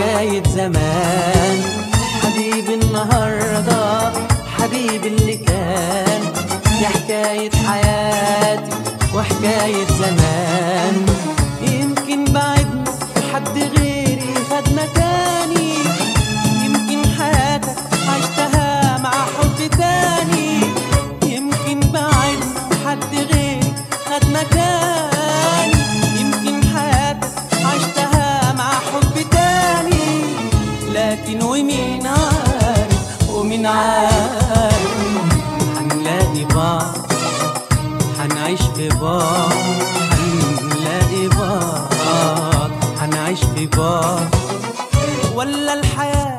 حكاية زمان. حبيبي النهاردة حبيبي اللي كان، دي حكاية حياتي وحكاية زمان. يمكن بعدنا حد غيري خد مكاني، يمكن حياتك عشتها مع حب تاني. يمكن بعدنا حد غيري خد مكاني، يمكن حياتك عشتها مع حب تاني. لكن ومين عارف ومين عارف هنلاقي بعض، هنعيش في بعض، هنلاقي بعض، هنعيش في بعض. ولا الحياة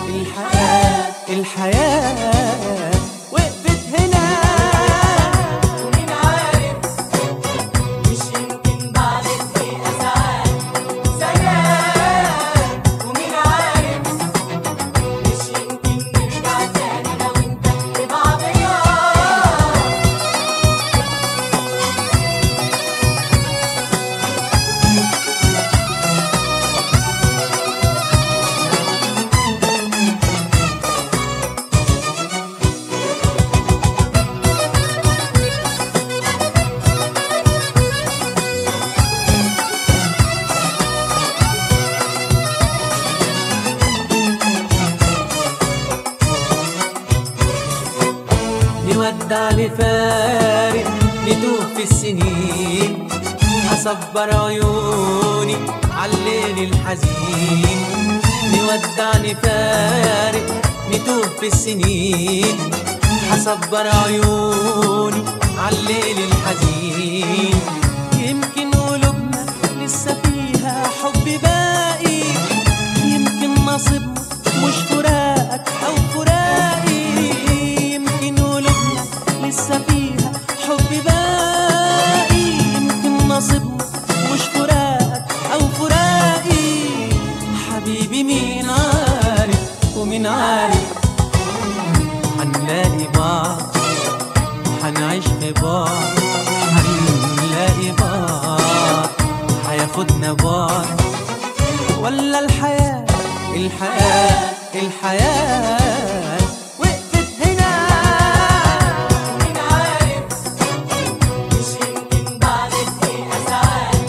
الحياة وقفت هنا. ومين عارف مش يمكن بعدك في أسعاد سلام. ومين عارف مش يمكن نرجع تاني أنا وأنت لبعضنا. نودع لفارق ندوب في السنين، هصبر عيوني عالليل الحزين. نودع نفارق ندوب في السنين، هصبر عيوني عالليل الحزين. يمكن قلوبنا لسه فيها حب باقي، يمكن نصيبنا مش فراقك أو فراقي. لسه فيها حب باقي، يمكن نصيبنا مش فراقك أو فراقي. حبيبي مين عارف ومين عارف هنلاقي بعض، هنعيش في بعض، هنلاقي بعض، هياخدنا بعض. ولا الحياة الحياة وقفت هنا. ومين عارف مش يمكن بعدك في أسعاد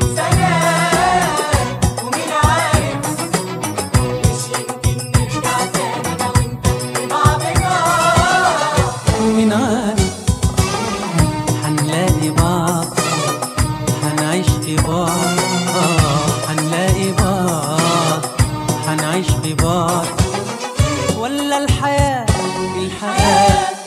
سلام. ومين عارف مش يمكن نرجع تاني أنا وأنت لبعضنا. ومين عارف هنلاقي بعض، هنعيش في بعض، هنلاقي بعض، هنعيش في بعض. ولا الحياة